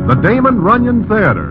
the Damon Runyon Theater.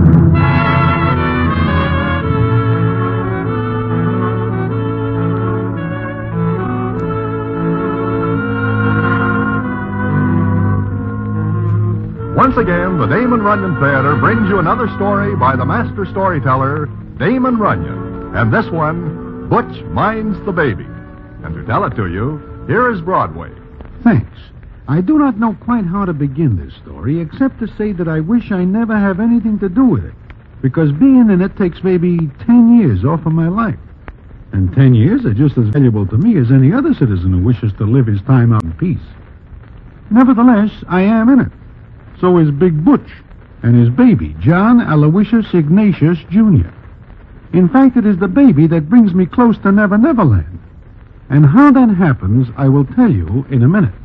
Once again, the Damon Runyon Theater brings you another story by the master storyteller, Damon Runyon. And this one, Butch Minds the Baby. And to tell it to you, here is Broadway. Thanks. I do not know quite how to begin this story, except to say that I wish I never have anything to do with it. Because being in it takes maybe 10 years off of my life. And 10 years are just as valuable to me as any other citizen who wishes to live his time out in peace. Nevertheless, I am in it. So is Big Butch and his baby, John Aloysius Ignatius, Jr. In fact, it is the baby that brings me close to Never Never Land. And how that happens, I will tell you in a minute.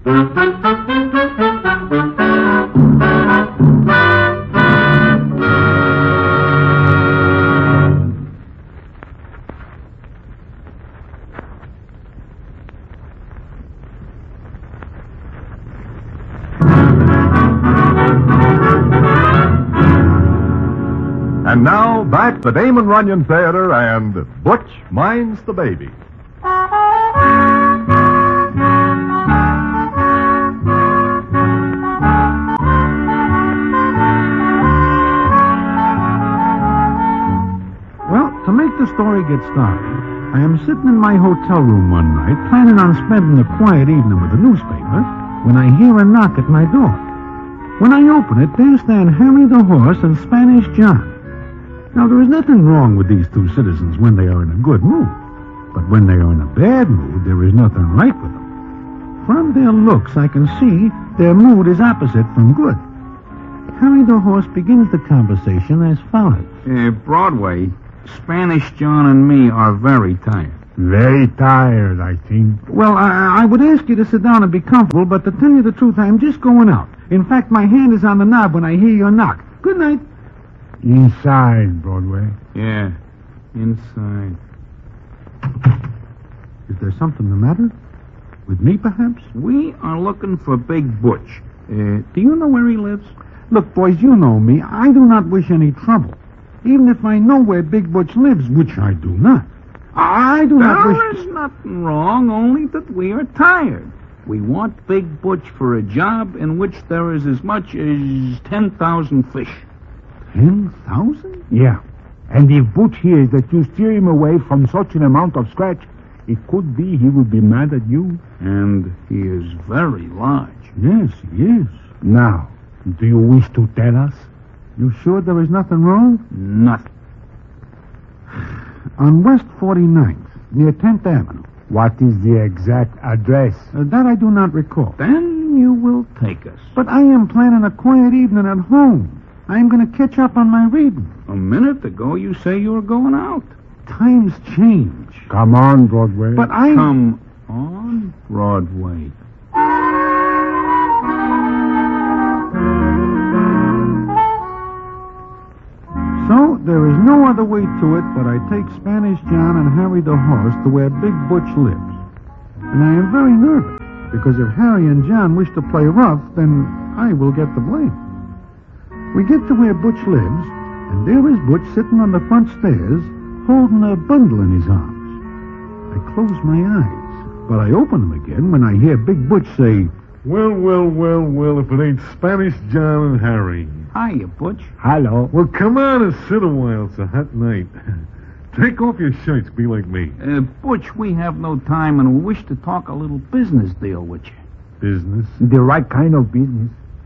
And now, back to the Damon Runyon Theater and Butch Minds the Baby. Well, to make the story get started, I am sitting in my hotel room one night, planning on spending a quiet evening with the newspaper, when I hear a knock at my door. When I open it, there stand Harry the Horse and Spanish John. Now, there is nothing wrong with these two citizens when they are in a good mood. But when they are in a bad mood, there is nothing right with them. From their looks, I can see their mood is opposite from good. Harry the Horse begins the conversation as follows. Broadway, Spanish John and me are very tired. Very tired, I think. Well, I would ask you to sit down and be comfortable, but to tell you the truth, I am just going out. In fact, my hand is on the knob when I hear your knock. Good night. Inside, Broadway. Yeah, inside. Is there something the matter? With me, perhaps? We are looking for Big Butch. Do you know where he lives? Look, boys, you know me. I do not wish any trouble. Even if I know where Big Butch lives, which I do not. I do not wish... There is nothing wrong, only that we are tired. We want Big Butch for a job in which there is as much as 10,000 fish. 10,000? Yeah. And if Butch hears that you steer him away from such an amount of scratch, it could be he will be mad at you. And he is very large. Yes, he is. Now, do you wish to tell us? You sure there is nothing wrong? Nothing. On West 49th, near 10th Avenue. What is the exact address? That I do not recall. Then you will take us. But I am planning a quiet evening at home. I am going to catch up on my reading. A minute ago, you say you were going out. Times change. Come on, Broadway. But I... Come on, Broadway. So, there is no other way to it but I take Spanish John and Harry the Horse to where Big Butch lives. And I am very nervous, because if Harry and John wish to play rough, then I will get the blame. We get to where Butch lives, and there is Butch sitting on the front stairs, holding a bundle in his arms. I close my eyes, but I open them again when I hear Big Butch say, Well, if it ain't Spanish John and Harry. Hiya, Butch. Hello. Well, come on and sit a while. It's a hot night. Take off your shirts, be like me. Butch, we have no time, and we wish to talk a little business deal with you. Business? The right kind of business.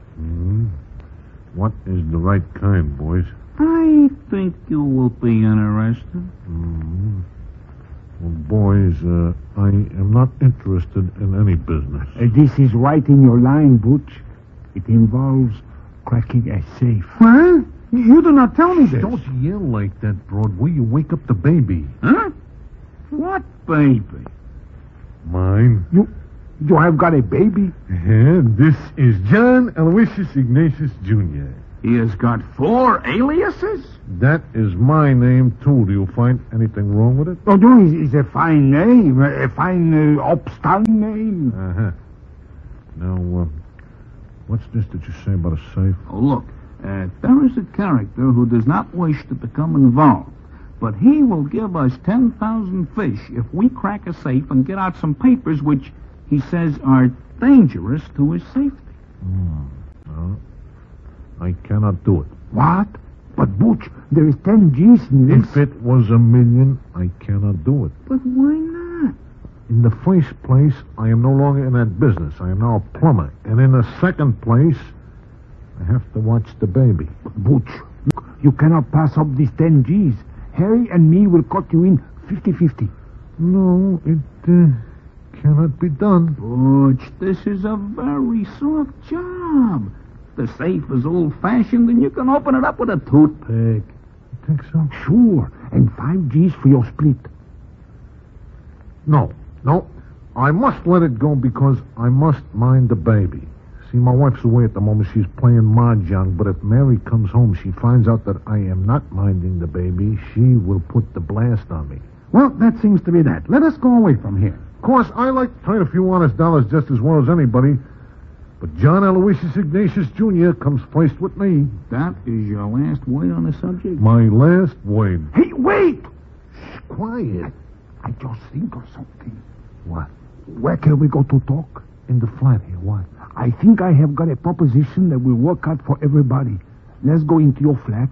What is the right kind, boys? I think you will be interested. Well, boys, I am not interested in any business. This is right in your line, Butch. It involves cracking a safe. Huh? You do not tell me this. Don't yell like that, Broadway. You wake up the baby. Huh? What baby? Mine. You have got a baby? And this is John Aloysius Ignatius, Jr. He has got 4 aliases? That is my name, too. Do you find anything wrong with it? Oh, no, it's a fine name. A fine, upstanding name. Uh-huh. Now, what's this that you say about a safe? Oh, look. There is a character who does not wish to become involved, but he will give us 10,000 fish if we crack a safe and get out some papers which he says are dangerous to his safety. No, I cannot do it. What? But, Butch, there is 10 G's in this. If it was a million, I cannot do it. But why not? In the first place, I am no longer in that business. I am now a plumber. And in the second place, I have to watch the baby. Butch, you cannot pass up these 10 G's. Harry and me will cut you in 50-50. No, it cannot be done. Butch, this is a very soft job. The safe is old-fashioned, and you can open it up with a toothpick. You think so? Sure, and 5 G's for your split. No. I must let it go because I must mind the baby. See, my wife's away at the moment. She's playing mahjong, but if Mary comes home, she finds out that I am not minding the baby, she will put the blast on me. Well, that seems to be that. Let us go away from here. Of course, I like to turn a few honest dollars just as well as anybody, but John Aloysius Ignatius Jr. comes first with me. That is your last word on the subject? My last word. Hey, wait! Shh, quiet. I just think of something. What? Where can we go to talk? In the flat here, what? I think I have got a proposition that will work out for everybody. Let's go into your flat.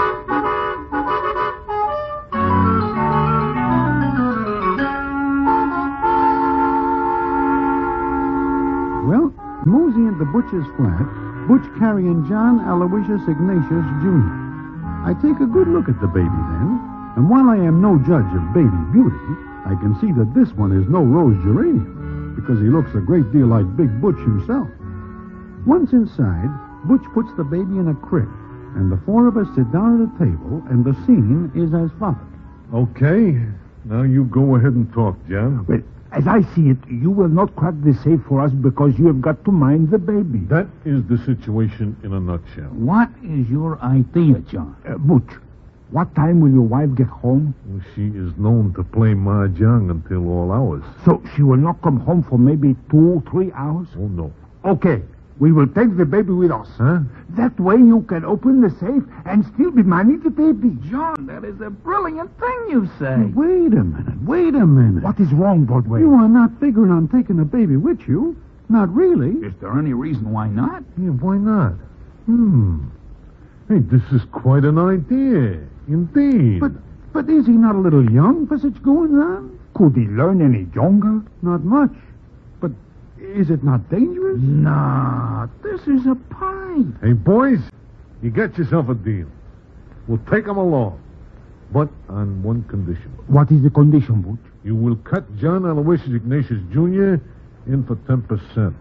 Well, mosey into Butch's flat, Butch carrying John Aloysius Ignatius Jr. I take a good look at the baby then, and while I am no judge of baby beauty, I can see that this one is no rose geranium, because he looks a great deal like Big Butch himself. Once inside, Butch puts the baby in a crib, and the four of us sit down at a table, and the scene is as follows. Okay. Now you go ahead and talk, John. Well, as I see it, you will not crack the safe for us because you have got to mind the baby. That is the situation in a nutshell. What is your idea, John? Butch, what time will your wife get home? Well, she is known to play mahjong until all hours. So she will not come home for maybe 2-3 hours? Oh, no. Okay, we will take the baby with us. Huh? That way you can open the safe and still be minding the baby. John, that is a brilliant thing you say. Wait a minute. What is wrong, Broadway? You are not figuring on taking the baby with you. Not really. Is there any reason why not? Yeah, why not? Hey, this is quite an idea. Indeed. But is he not a little young for such goings on? Could he learn any younger? Not much. But is it not dangerous? Nah, this is a pipe. Hey, boys, you got yourself a deal. We'll take him along. But on one condition. What is the condition, Butch? You will cut John Aloysius Ignatius Jr. in for 10%.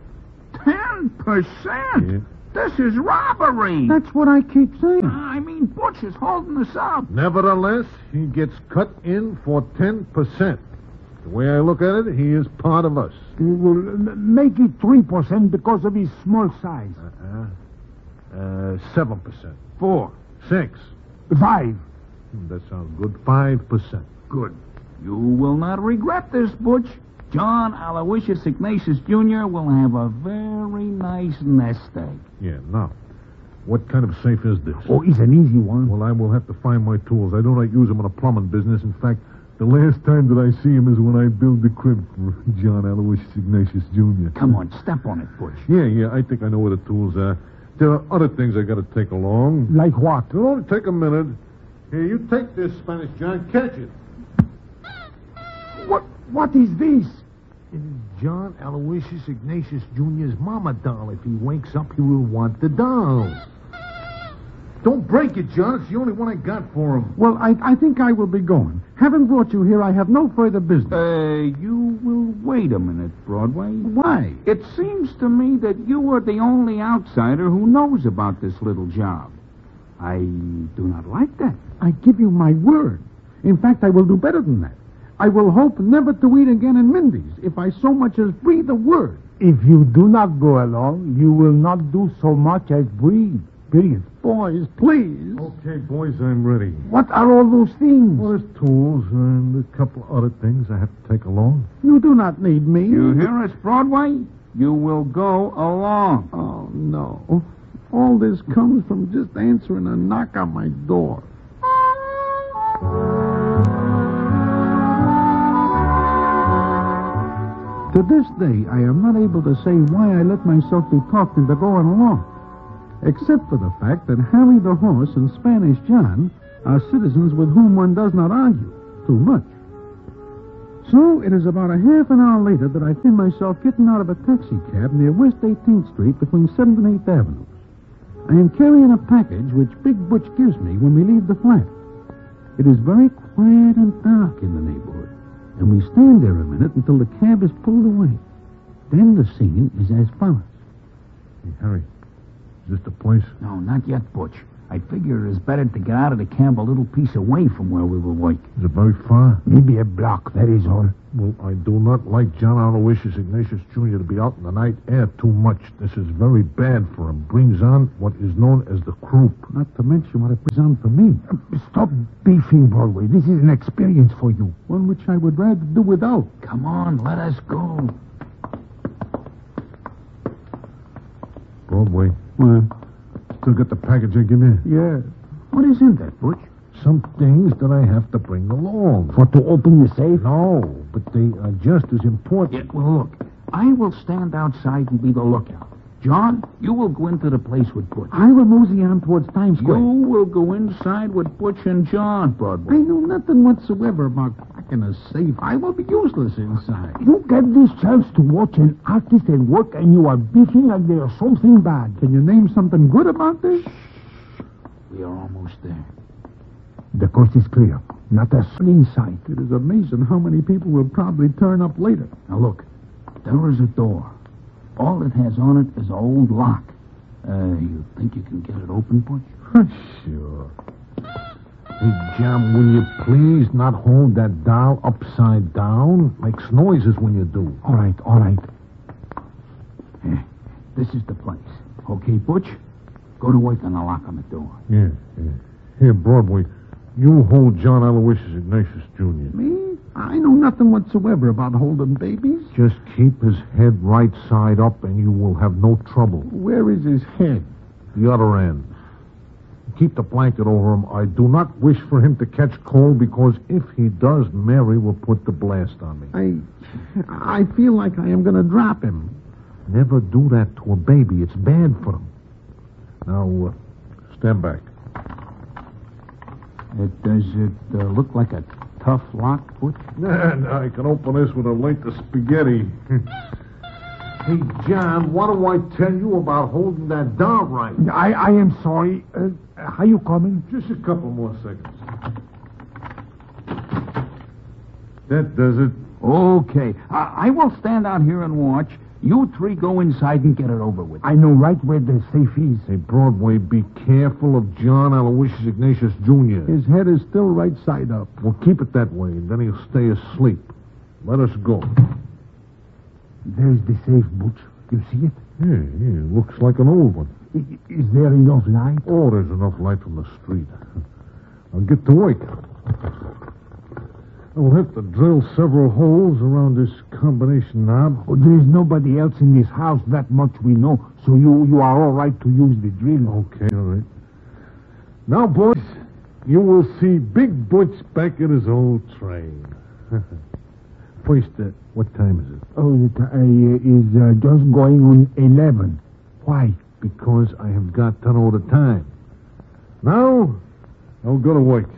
10%? Yeah. This is robbery. That's what I keep saying. I mean, Butch is holding us up. Nevertheless, he gets cut in for 10%. The way I look at it, he is part of us. Well, make it 3% because of his small size. 7%. 4. 6. 5. That sounds good. 5%. Good. You will not regret this, Butch. John Aloysius Ignatius Jr. will have a very nice nest egg. Yeah, now, what kind of safe is this? Oh, it's an easy one. Well, I will have to find my tools. I do not use them in a plumbing business. In fact, the last time that I see him is when I build the crib for John Aloysius Ignatius Jr. Come on, step on it, Butch. Yeah, I think I know where the tools are. There are other things I got to take along. Like what? It'll only take a minute. Here, you take this, Spanish John. Catch it. What is this? It is John Aloysius Ignatius Jr.'s mama doll. If he wakes up, he will want the doll. Don't break it, John. It's the only one I got for him. Well, I think I will be going. Having brought you here, I have no further business. You will wait a minute, Broadway. Why? It seems to me that you are the only outsider who knows about this little job. I do not like that. I give you my word. In fact, I will do better than that. I will hope never to eat again in Mindy's if I so much as breathe a word. If you do not go along, you will not do so much as breathe. Period. Boys, please. Okay, boys, I'm ready. What are all those things? Well, there's tools and a couple of other things I have to take along. You do not need me. You hear us, Broadway? You will go along. Oh, no. All this comes from just answering a knock on my door. To this day, I am not able to say why I let myself be talked into going along, except for the fact that Harry the Horse and Spanish John are citizens with whom one does not argue too much. So it is about a half an hour later that I find myself getting out of a taxi cab near West 18th Street between 7th and 8th Avenues. I am carrying a package which Big Butch gives me when we leave the flat. It is very quiet and dark in the neighborhood, and we stand there a minute until the cab is pulled away. Then the scene is as follows. Hey, Harry, is this the place? No, not yet, Butch. I figure it is better to get out of the cab a little piece away from where we will wait. Is it very far? Maybe a block, that is all. Well, I do not like John Aloysius Ignatius Jr. to be out in the night air too much. This is very bad for him. Brings on what is known as the croup. Not to mention what it brings on for me. Stop beefing, Broadway. This is an experience for you. One which I would rather do without. Come on, let us go. Broadway, Well, still got the package I give you? yeah. What is in that, Butch? Some things that I have to bring along. For to open the safe? No, but they are just as important. Yeah, well, look, I will stand outside and be the lookout. John, you will go into the place with Butch. I will mosey on towards Times Square. You will go inside with Butch and John, I Broadway. know nothing whatsoever about cracking a safe. I will be useless inside. You get this chance to watch an artist at work and you are beefing like there is something bad. Can you name something good about this? We are almost there. The coast is clear. Not a soul in sight. It is amazing how many people will probably turn up later. Now, look, there is a door. All it has on it is an old lock. You think you can get it open, Butch? Sure. Hey, John, will you please not hold that doll upside down? Makes noises when you do. All right, all right. This is the place. Okay, Butch? Go to work on the lock on the door. Yeah. Here, Broadway, you hold John Aloysius Ignatius Jr. Me? I know nothing whatsoever about holding babies. Just keep his head right side up and you will have no trouble. Where is his head? The other end. Keep the blanket over him. I do not wish for him to catch cold because if he does, Mary will put the blast on me. I feel like I am going to drop him. Never do that to a baby. It's bad for them. Now, stand back. Does it look like a tough lock, Butch? Nah, I can open this with a length of spaghetti. Hey, John, what do I tell you about holding that doll right? I am sorry. Are you coming? Just a couple more seconds. That does it. Okay. I will stand out here and watch. You three go inside and get it over with. I know right where the safe is. Hey, Broadway, be careful of John Aloysius Ignatius Jr. His head is still right side up. Well, keep it that way, and then he'll stay asleep. Let us go. There's the safe, Butch. You see it? Yeah, looks like an old one. Is there enough light? Oh, there's enough light from the street. I'll get to work. I will have to drill several holes around this combination knob. Oh, there is nobody else in this house, that much we know, so you are all right to use the drill. Okay, all right. Now, boys, you will see Big Butch back at his old train. First, what time is it? Oh, it is just going on 11. Why? Because I have got to know the time. Now, I'll go to work.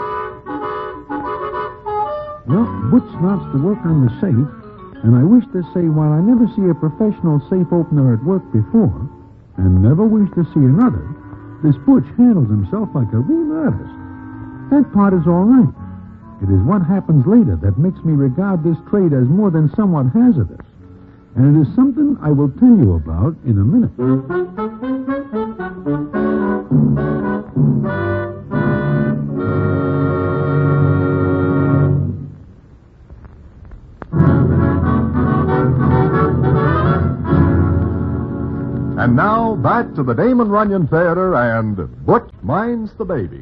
Well, Butch starts to work on the safe, and I wish to say while I never see a professional safe opener at work before, and never wish to see another, this Butch handles himself like a real artist. That part is all right. It is what happens later that makes me regard this trade as more than somewhat hazardous. And it is something I will tell you about in a minute. And now, back to the Damon Runyon Theater and Butch Minds the Baby.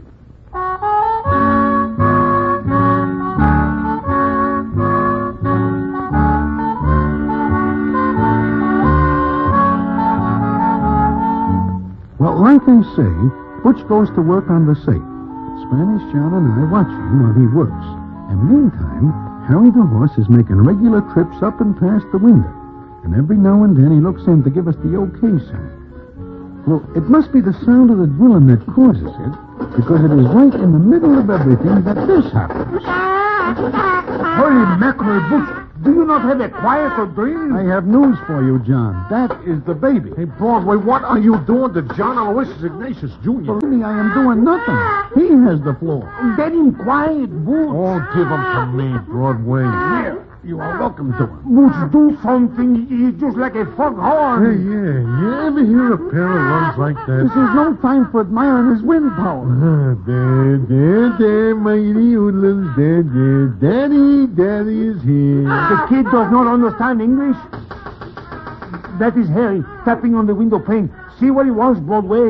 Well, like I say, Butch goes to work on the safe. Spanish John and I watch him while he works. And meantime, Harry the horse is making regular trips up and past the window. And every now and then he looks in to give us the okay sign. Well, it must be the sound of the drilling that causes it, because it is right in the middle of everything that this happens. Holy mackerel, Butch. Do you not have a quieter dream? I have news for you, John. That is the baby. Hey, Broadway, what are you doing to John Aloysius Ignatius Jr.? Believe me, I am doing nothing. He has the floor. Get him quiet, Butch. Oh, give him to me, Broadway. Here, you are welcome to him. Butch, do something. He's just like a foghorn. Hey, yeah. You ever hear a pair of lungs like This that? is no time for admiring his wind power. There, mighty hoodlums, there. Daddy is here. The kid does not understand English. That is Harry tapping on the window pane. See what he wants, Broadway.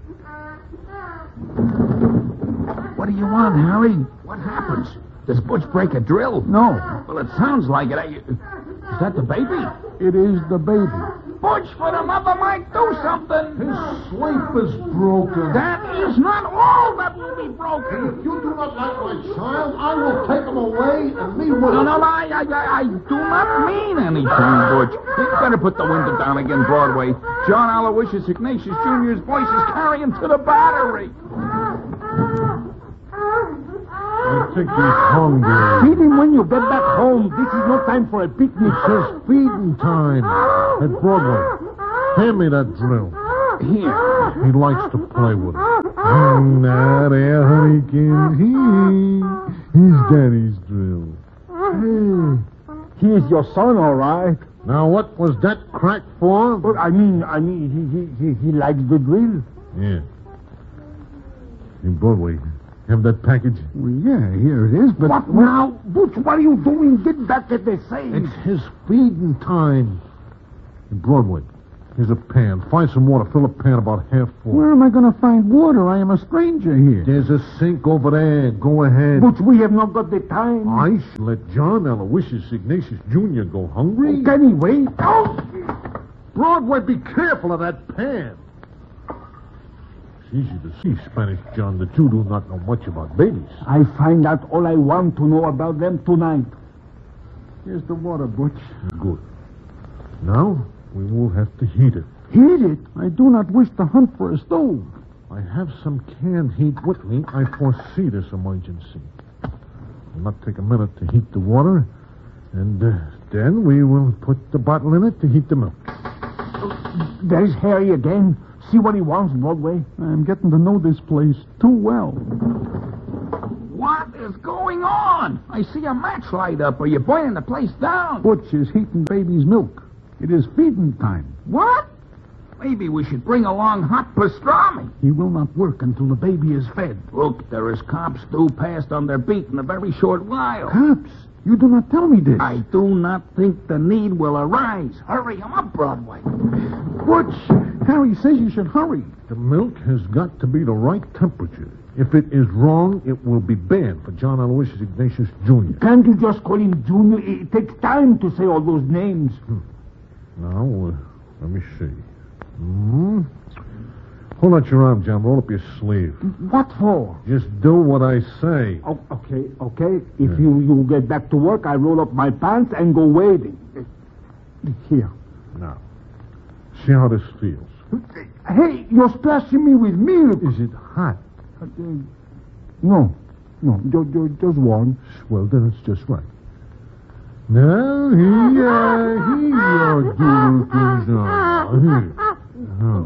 What do you want, Harry? What happens? Does Butch break a drill? No, Well, it sounds like it. Is that the baby? it is the baby. Butch, for the mother might do something. His sleep is broken. That is not all that will be broken. If you do not like my child, I will take him away and me with No, him. I do not mean anything, Butch. You better put the window down again, Broadway. John Aloysius Ignatius Jr.'s voice is carrying to the battery. I think he's hungry. Feed him when you get back home. This is no time for a picnic. It's feeding time. Hey, Broadway, hand me that drill. Here. He likes to play with it. Now there, honeykins. He's Daddy's drill. He is your son, all right. Now, what was that crack for? But I mean, he likes the drill. Yeah. Hey, Broadway, have that package? Well, yeah, here it is, but... What now? Butch, what are you doing? Get back at the safe. It's his feeding time. Hey, Broadway, here's a pan. Find some water. Fill a pan about half full. Where am I going to find water? I am a stranger here. There's a sink over there. Go ahead. Butch, we have not got the time. I should let John Aloysius Ignatius Jr. go hungry. Can he wait? Oh! Broadway, be careful of that pan. It's easy to see, Spanish John, that you do not know much about babies. I find out all I want to know about them tonight. Here's the water, Butch. Good. Now, we will have to heat it. Heat it? I do not wish to hunt for a stove. I have some canned heat with me. I foresee this emergency. It'll not take a minute to heat the water, and then we will put the bottle in it to heat the milk. There's Harry again. See what he wants, Broadway. I'm getting to know this place too well. What is going on? I see a match light up. Are you burning the place down? Butch is heating baby's milk. It is feeding time. What? Maybe we should bring along hot pastrami. He will not work until the baby is fed. Look, there is cops due past on their beat in a very short while. Cops, you do not tell me this. I do not think the need will arise. Hurry him up, Broadway. Butch, Harry says you should hurry. The milk has got to be the right temperature. If it is wrong, it will be bad for John Aloysius Ignatius Jr. Can't you just call him Junior? It takes time to say all those names. Now, let me see. Hold out your arm, John. Roll up your sleeve. What for? Just do what I say. Oh, okay. If you get back to work, I roll up my pants and go wading. Here. Now, see how this feels. Hey, you're splashing me with milk. Is it hot? No, just warm. Well, then it's just right. Now, here your doodle things are.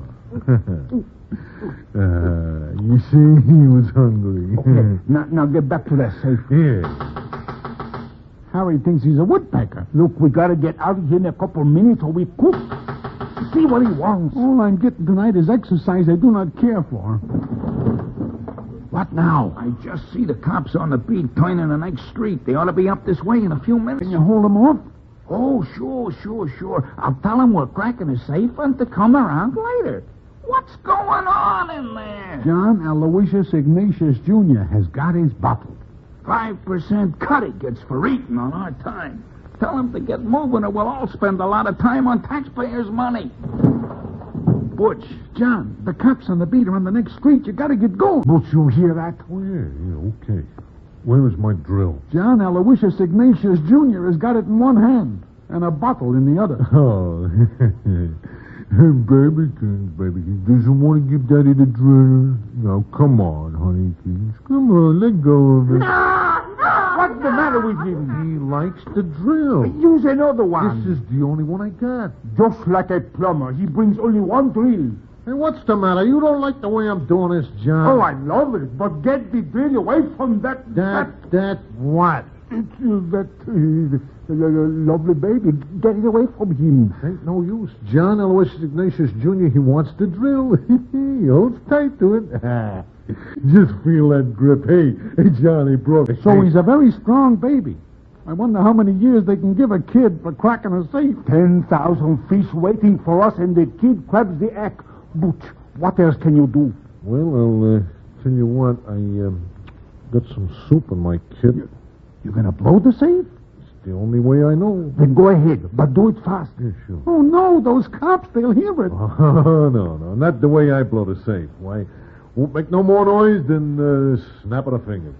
You see, he was hungry. Okay, now get back to that safe. Yeah. Harry thinks he's a woodpecker. Look, we gotta get out of here in a couple minutes or we cook. See what he wants. All I'm getting tonight is exercise I do not care for. What now? I just see the cops on the beat turning the next street. They ought to be up this way in a few minutes. Can you hold them off? Oh, sure. I'll tell them we're cracking a safe and to come around later. What's going on in there? John Aloysius Ignatius Jr. has got his bottle. 5% cut he gets for eating on our time. Tell him to get moving or we'll all spend a lot of time on taxpayers' money. Butch, John, the cops on the beat are on the next street. You gotta get going. Butch, you hear that? Oh, yeah, okay. Where is my drill? John Aloysius Ignatius Jr. has got it in one hand and a bottle in the other. Oh, baby King doesn't want to give Daddy the drill. Now, come on, honey Kings. Come on, let go of it. What's the matter with him? He likes the drill. Use another one. This is the only one I got. Just like a plumber. He brings only one drill. Hey, what's the matter? You don't like the way I'm doing this, John? Oh, I love it. But get the drill away from that what? Lovely baby. Get it away from him. Ain't no use. John Aloysius Ignatius Jr., he wants the drill. He holds tight to it. Just feel that grip. Hey, John, he broke it. So he's a very strong baby. I wonder how many years they can give a kid for cracking a safe. 10,000 fish waiting for us, and the kid grabs the axe. Butch, what else can you do? Well, I'll tell you what. I got some soup in my kit. You're gonna blow the safe? It's the only way I know. Then go ahead, but do it fast. Yeah, sure. Oh, no, those cops, they'll hear it. Oh, no, not the way I blow the safe. Why, won't make no more noise than snap of the fingers.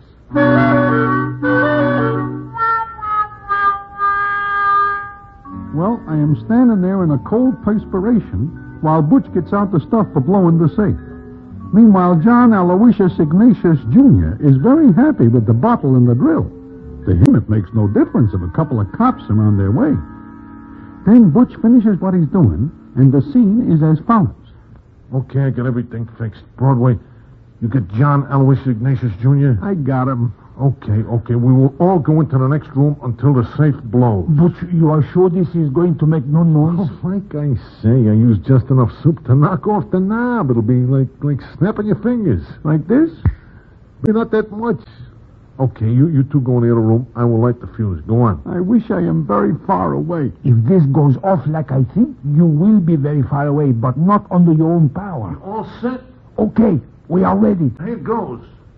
Well, I am standing there in a cold perspiration while Butch gets out the stuff for blowing the safe. Meanwhile, John Aloysius Ignatius Jr. is very happy with the bottle and the drill. To him, it makes no difference if a couple of cops are on their way. Then Butch finishes what he's doing, and the scene is as follows. Okay, I got everything fixed. Broadway, you got John Aloysius Ignatius Jr.? I got him. Okay. We will all go into the next room until the safe blows. But you are sure this is going to make no noise? Oh, like I say, I used just enough soup to knock off the knob. It'll be like snapping your fingers. Like this? Not that much. Okay, you two go in the other room. I will light the fuse. Go on. I wish I am very far away. If this goes off like I think, you will be very far away, but not under your own power. All set? Okay, we are ready. Here it goes.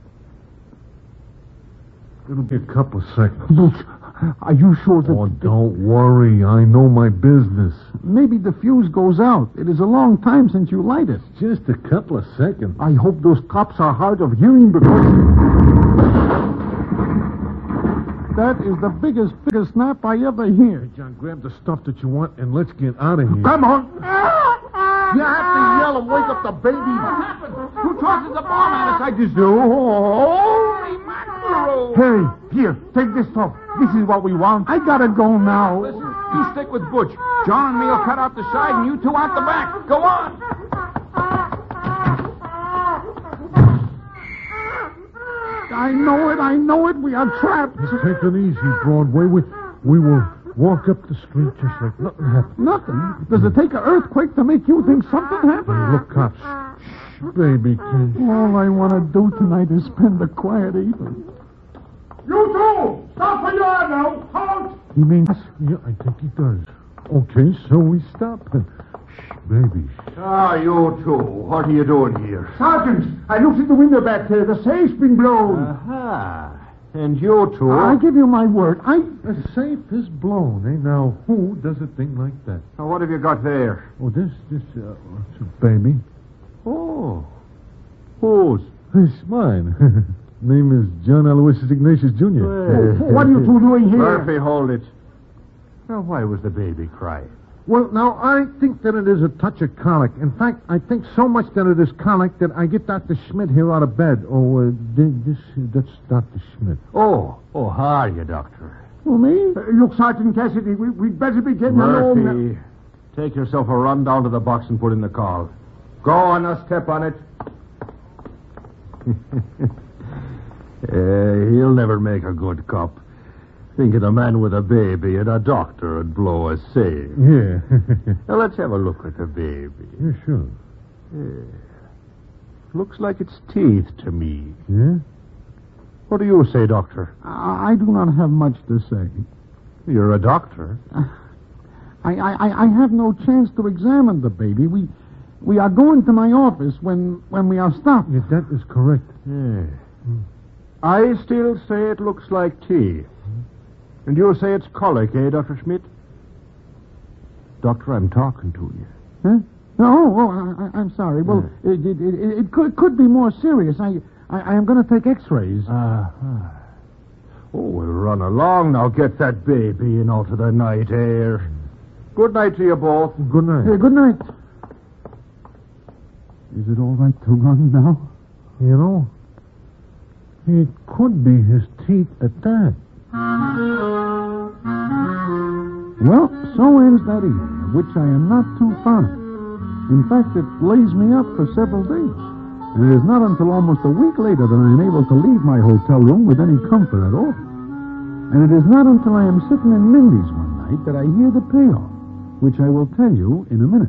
It'll be a couple of seconds. Butch, are you sure that... Oh, don't worry. I know my business. Maybe the fuse goes out. It is a long time since you light it. Just a couple of seconds. I hope those cops are hard of hearing because... That is the biggest snap I ever hear. Hey, John, grab the stuff that you want and let's get out of here. Come on. You have to yell and wake up the baby. What happened? Who tosses a bomb at us? I just do. Holy mackerel! Hey, here, take this stuff. This is what we want. I gotta go now. Listen, you stick with Butch. John and me will cut out the side and you two out the back. Go on. I know it. We are trapped. Just take it easy, Broadway. We will walk up the street just like nothing happened. Nothing? Does it take an earthquake to make you think something happened? Hey, look, cops. Shh, baby. All I want to do tonight is spend a quiet evening. You two! Stop where you are now! Halt! He means... Yeah, I think he does. Okay, so we stop. Shh, baby. Ah, you two. What are you doing here? Sergeant, I looked in the window back there. The safe's been blown. Aha. And you two... I give you my word. The safe is blown, eh? Now, who does a thing like that? Now, what have you got there? Oh, this, it's a baby. Oh. Whose? It's mine. Name is John Aloysius Ignatius Jr. What are you two doing here? Murphy, hold it. Now, why was the baby crying? Well, now, I think that it is a touch of colic. In fact, I think so much that it is colic that I get Dr. Schmidt here out of bed. Oh, that's Dr. Schmidt. Oh, how are you, Doctor? Who, me? Look, Sergeant Cassidy, we'd better be getting along. Murphy, take yourself a run down to the box and put in the call. Go on, now step on it. He'll never make a good cop. Think of the man with a baby and a doctor would blow a safe. Yeah. Now, let's have a look at the baby. Yeah, sure. Looks like it's teeth to me. Yeah? What do you say, Doctor? I do not have much to say. You're a doctor. I have no chance to examine the baby. We are going to my office when we are stopped. Yeah, that is correct. Yeah. I still say it looks like teeth. And you say it's colic, eh, Dr. Schmidt? Doctor, I'm talking to you. Huh? I'm sorry. Well, it could be more serious. I am going to take X-rays. Well, run along now. Get that baby in out of the night air. Good night to you both. Good night. Good night. Is it all right to run now? You know, it could be his teeth at that. Well, so ends that evening, of which I am not too fond. In fact, it lays me up for several days. And it is not until almost a week later that I am able to leave my hotel room with any comfort at all. And it is not until I am sitting in Mindy's one night that I hear the payoff, which I will tell you in a minute.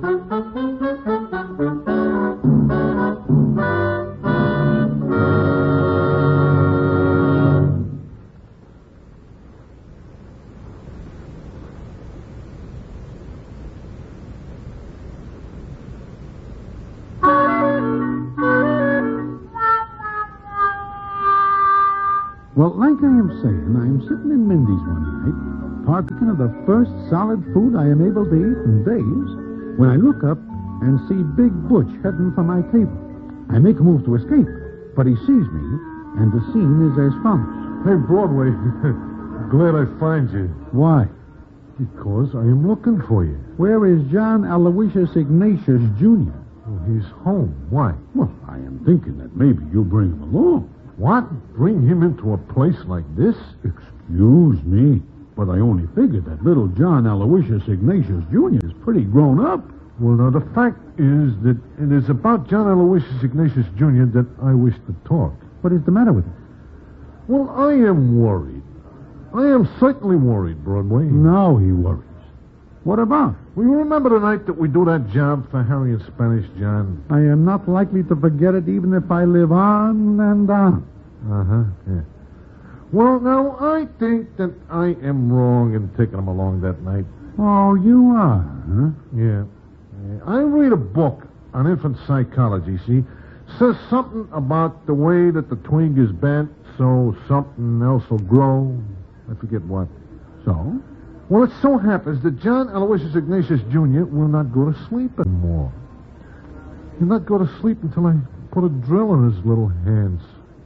Well, like I am saying, I am sitting in Mindy's one night, partaking of the first solid food I am able to eat in days, when I look up and see Big Butch heading for my table. I make a move to escape, but he sees me, and the scene is as follows. Hey, Broadway, glad I find you. Why? Because I am looking for you. Where is John Aloysius Ignatius, Jr.? Well, he's home. Why? Well, I am thinking that maybe you'll bring him along. What? Bring him into a place like this? Excuse me, but I only figured that little John Aloysius Ignatius, Jr. is pretty grown up. Well, now, the fact is that it is about John Aloysius Ignatius, Jr. that I wish to talk. What is the matter with him? Well, I am worried. I am certainly worried, Broadway. Now he worries. What about? Well, you remember the night that we do that job for Harry and Spanish John? I am not likely to forget it even if I live on and on. Yeah. Well, now, I think that I am wrong in taking him along that night. Oh, you are, huh? Yeah. I read a book on infant psychology, see? Says something about the way that the twig is bent so something else will grow. I forget what. So? Well, it so happens that John Aloysius Ignatius, Jr. will not go to sleep anymore. He'll not go to sleep until I put a drill in his little hands.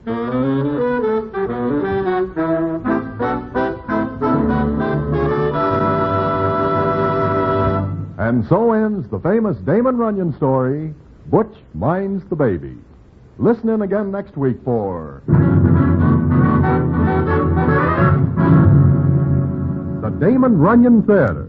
And so ends the famous Damon Runyon story, Butch Minds the Baby. Listen in again next week for the Damon Runyon Theater.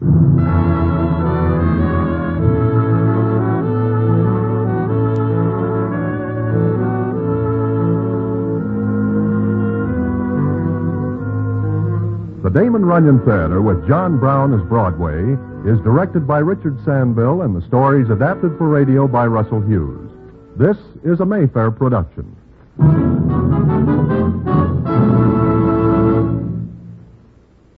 The Damon Runyon Theater with John Brown as Broadway is directed by Richard Sandville and the stories adapted for radio by Russell Hughes. This is a Mayfair production.